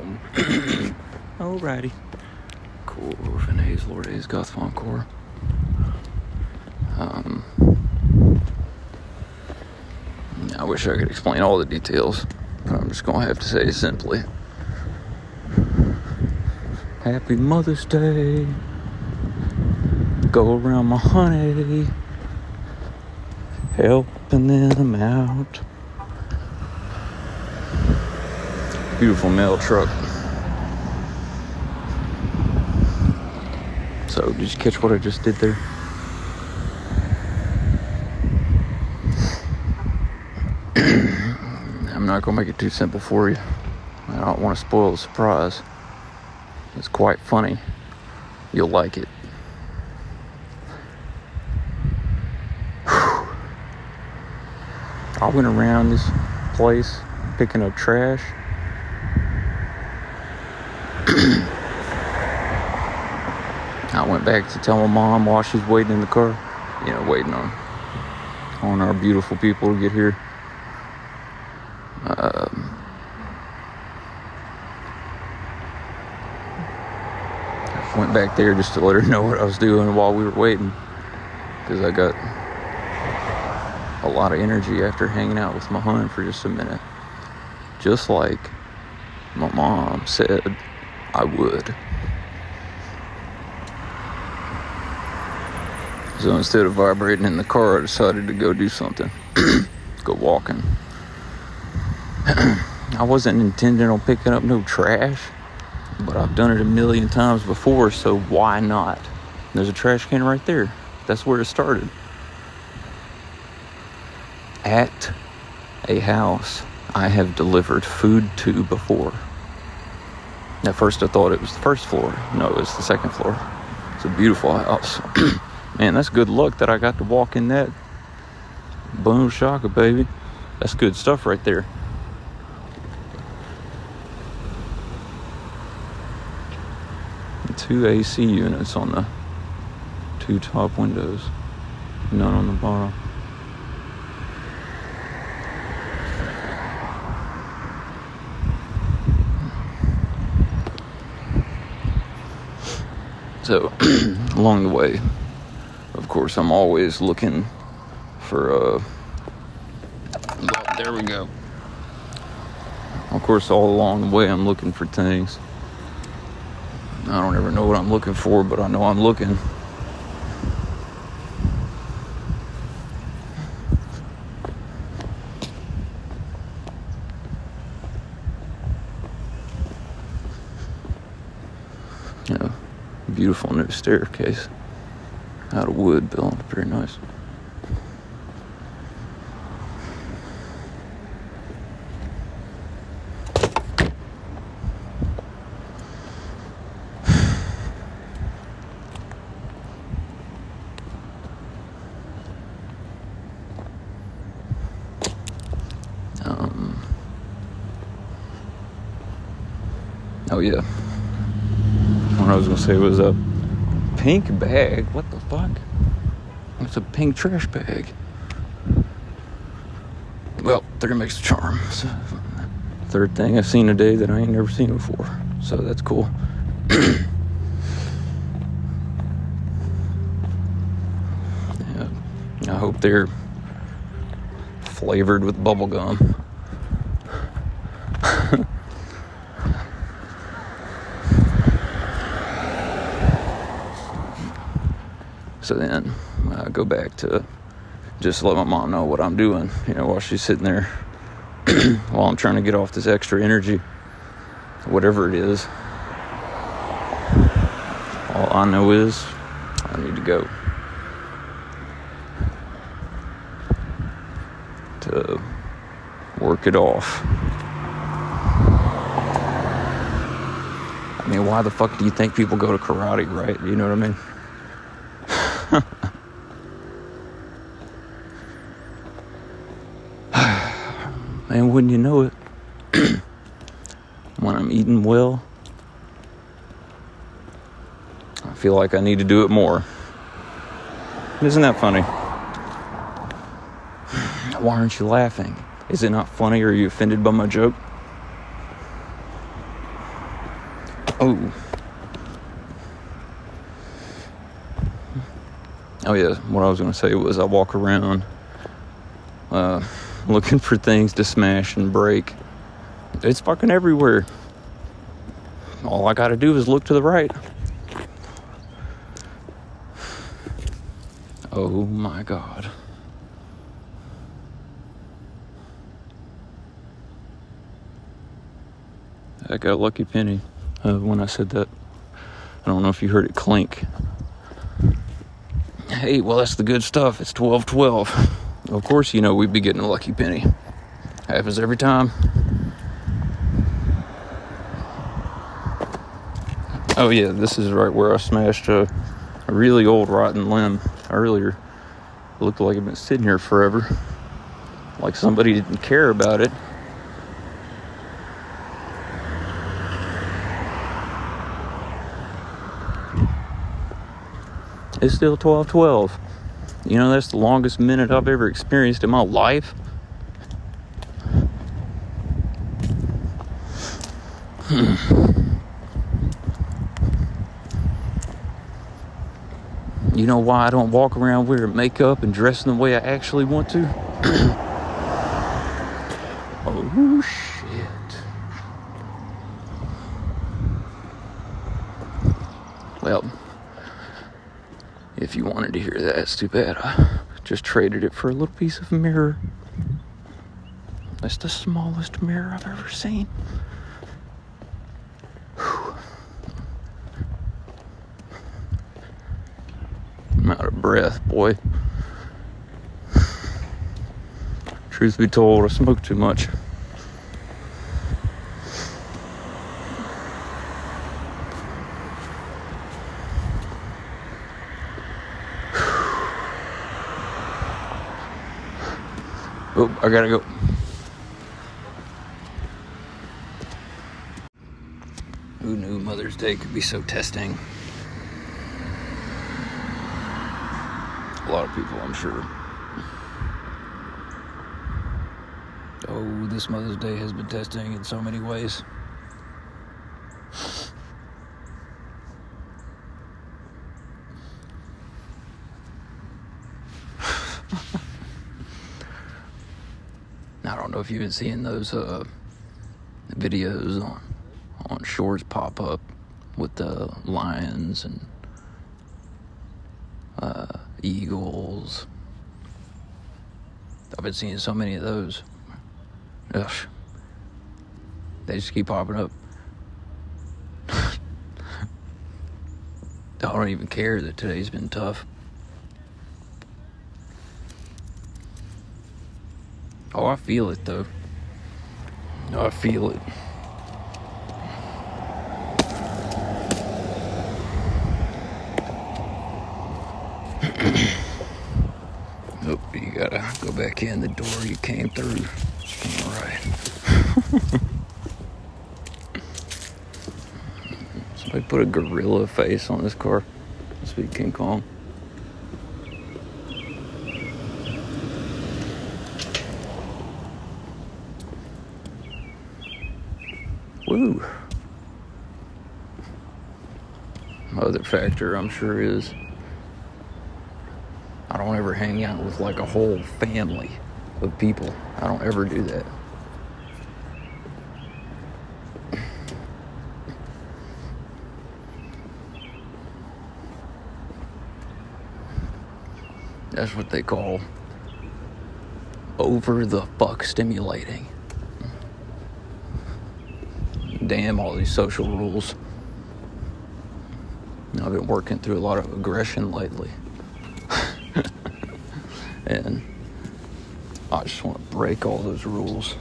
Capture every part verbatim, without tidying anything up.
Um, alrighty. Cool. Orphan Hayes, Lord Hayes, Goth Encore. Um, I wish I could explain all the details, but I'm just gonna have to say it simply. Happy Mother's Day. Go around my honey, helping them out. Beautiful mail truck. So, did you catch what I just did there? I'm not gonna make it too simple for you. I don't want to spoil the surprise. It's quite funny. You'll like it. I went around this place picking up trash. I went back to tell my mom while she's waiting in the car, you know, waiting on on our beautiful people to get here. Um, I went back there just to let her know what I was doing while we were waiting, because I got a lot of energy after hanging out with my hun for just a minute, just like my mom said I would. So instead of vibrating in the car, I decided to go do something. Go walking. I wasn't intending on picking up no trash, but I've done it a million times before, so why not? There's a trash can right there. That's where it started. At a house I have delivered food to before. At first I thought it was the first floor. No, it was the second floor. It's a beautiful house. Man, that's good luck that I got to walk in that. Boom shaka, baby. That's good stuff right there. Two A C units on the two top windows. None on the bottom. So, along the way, of course, I'm always looking for, uh, oh, there we go. Of course, all along the way, I'm looking for things. I don't ever know what I'm looking for, but I know I'm looking. You know, beautiful new staircase out of wood, built very nice. Um. Oh yeah. What I was gonna say was a pink bag. What the fuck? It's a pink trash bag. Well, third makes the charm. So, third thing I've seen today that I ain't never seen before. So that's cool. Yeah, I hope they're flavored with bubble gum. So then I go back to just let my mom know what I'm doing, you know, while she's sitting there, while I'm trying to get off this extra energy, whatever it is. All I know is I need to go to work it off. I mean, why the fuck do you think people go to karate, right? You know what I mean? And wouldn't you know it, when I'm eating well, I feel like I need to do it more. Isn't that funny? Why aren't you laughing? Is it not funny, or are you offended by my joke? Oh. Oh yeah, what I was going to say was I walk around uh, looking for things to smash and break. It's fucking everywhere. All I got to do is look to the right. Oh my God. I got a lucky penny uh, when I said that. I don't know if you heard it clink. Hey, well, that's the good stuff. It's twelve twelve. Of course, you know, we'd be getting a lucky penny. Happens every time. Oh, yeah, this is right where I smashed a, a really old rotten limb earlier. It looked like it'd been sitting here forever. Like somebody didn't care about it. It's still twelve twelve. You know, that's the longest minute I've ever experienced in my life. Hmm. You know why I don't walk around wearing makeup and dressing the way I actually want to? Oh, shit. Well, if you wanted to hear that, it's too bad. I just traded it for a little piece of mirror. That's the smallest mirror I've ever seen. Whew. I'm out of breath, boy. Truth be told, I smoke too much. Oh, I gotta go. Who knew Mother's Day could be so testing? A lot of people, I'm sure. Oh, this Mother's Day has been testing in so many ways. I don't know if you've been seeing those uh, videos on, on Shores pop up with the lions and uh, eagles. I've been seeing so many of those. Ugh. They just keep popping up. I don't even care that today's been tough. Oh, I feel it, though. I feel it. Oh, you gotta go back in the door you came through. All right. Somebody put a gorilla face on this car. Must be King Kong. Woo. Other factor, I'm sure, is I don't ever hang out with like a whole family of people. I don't ever do that. That's what they call over the fuck stimulating. Damn all these social rules. I've been working through a lot of aggression lately. And I just want to break all those rules.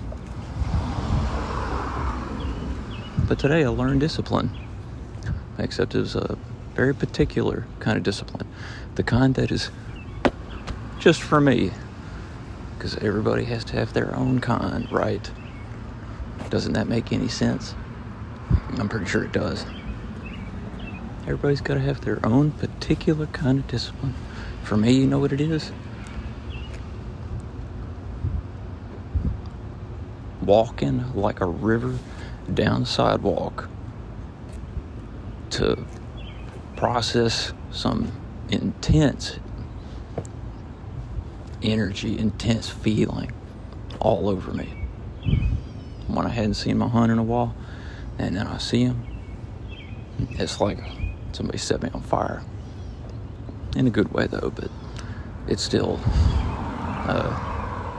But today I learned discipline. Except it was a very particular kind of discipline. The kind that is just for me. Because everybody has to have their own kind, right? Doesn't that make any sense? I'm pretty sure it does. Everybody's got to have their own particular kind of discipline. For me, you know what it is? Walking like a river down the sidewalk to process some intense energy, intense feeling all over me. When I hadn't seen my hunt in a while, and then I see him, it's like somebody set me on fire. In a good way, though, but it's still, uh,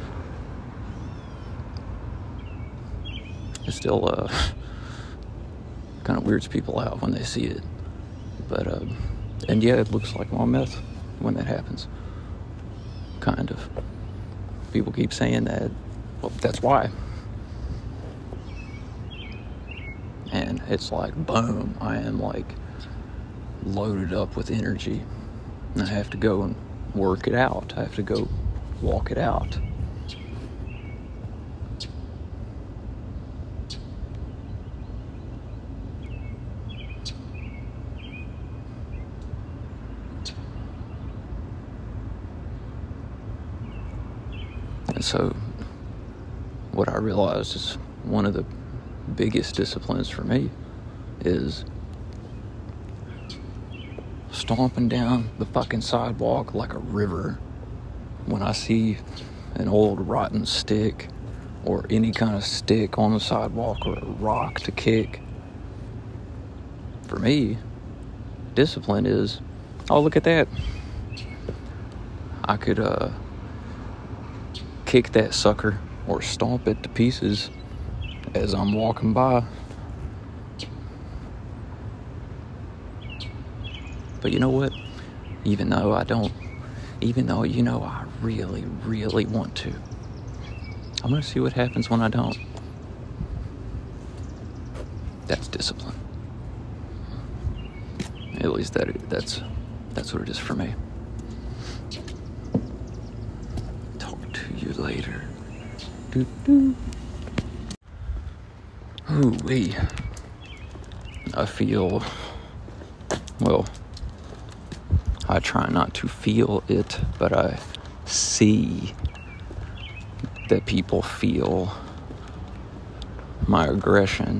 it still, uh, kind of weirds people out when they see it. But, uh, and yeah, it looks like I'm on meth when that happens. Kind of. People keep saying that. Well, that's why. And it's like, boom, I am like loaded up with energy. And I have to go and work it out. I have to go walk it out. And so what I realized is one of the biggest disciplines for me is stomping down the fucking sidewalk like a river when I see an old rotten stick or any kind of stick on the sidewalk or a rock to kick. For me, discipline is, oh, look at that. I could uh, kick that sucker or stomp it to pieces as I'm walking by. But you know what? Even though I don't, even though, you know, I really, really want to, I'm going to see what happens when I don't. That's discipline. At least that that's that's what it is for me. Talk to you later. Doo doo. Ooh-wee. I feel, well, I try not to feel it, but I see that people feel my aggression.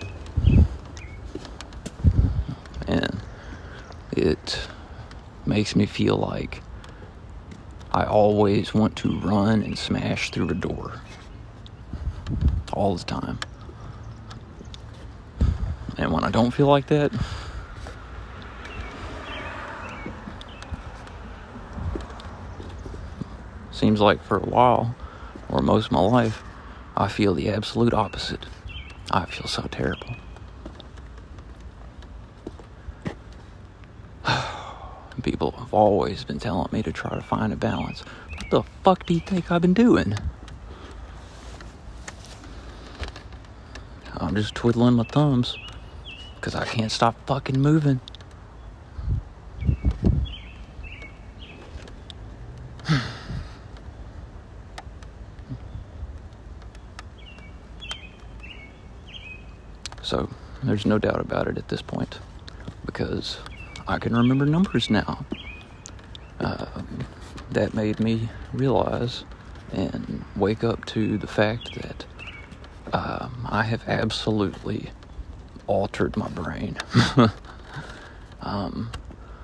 And it makes me feel like I always want to run and smash through a door. All the time. And when I don't feel like that, seems like for a while, or most of my life, I feel the absolute opposite. I feel so terrible. People have always been telling me to try to find a balance. What the fuck do you think I've been doing? I'm just twiddling my thumbs because I can't stop fucking moving. So, there's no doubt about it at this point, because I can remember numbers now. Uh, that made me realize and wake up to the fact that um, I have absolutely altered my brain. um,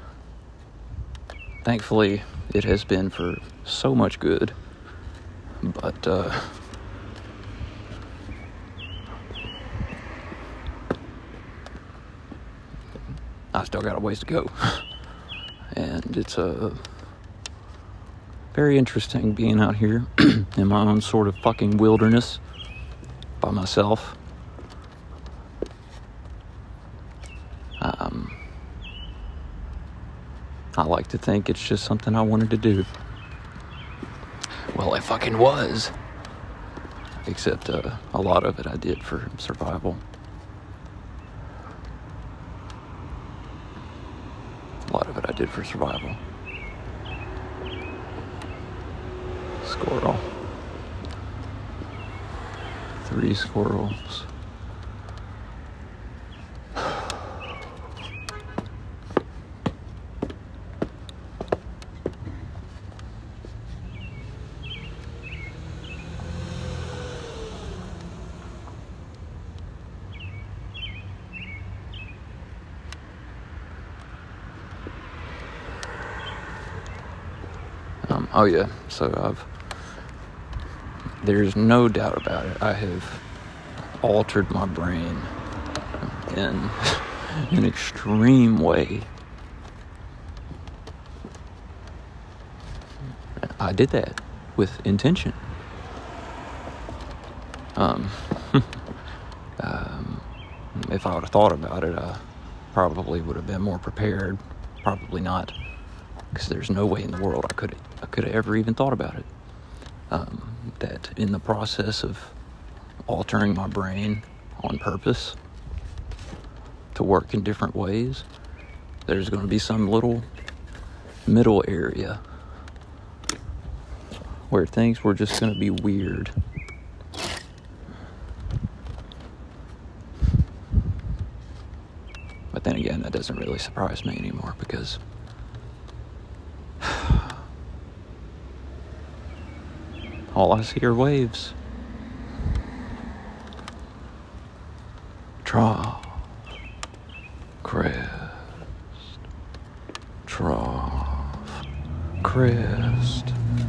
thankfully, it has been for so much good, but uh, I still got a ways to go. And it's a uh, very interesting being out here in my own sort of fucking wilderness by myself. Um, I like to think it's just something I wanted to do. Well, it fucking was. Except uh, a lot of it I did for survival. A lot of it I did for survival. Squirrel. Three squirrels. Oh yeah, so I've, there's no doubt about it, I have altered my brain in an extreme way. I did that with intention. Um, um, if I would have thought about it, I probably would have been more prepared. Probably not, because there's no way in the world I could I could have ever even thought about it. Um, that in the process of altering my brain on purpose to work in different ways, there's going to be some little middle area where things were just going to be weird. But then again, that doesn't really surprise me anymore, because all I see are waves. Trough, crest, trough, crest.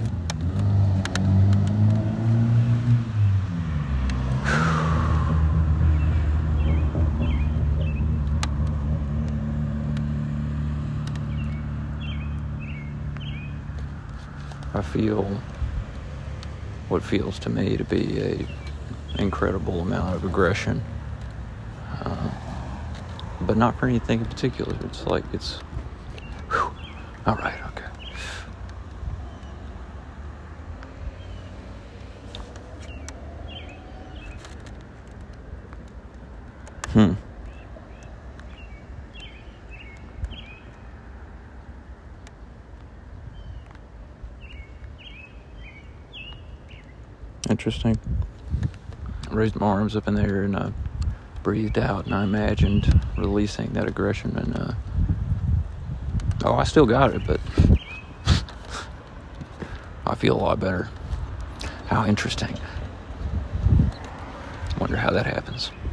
I feel what feels to me to be a incredible amount of aggression, uh, but not for anything in particular. It's like it's whew, all right, okay. Hmm. Interesting. I raised my arms up in the air and uh, breathed out, and I imagined releasing that aggression. And uh, oh, I still got it, but I feel a lot better. How interesting. Wonder how that happens.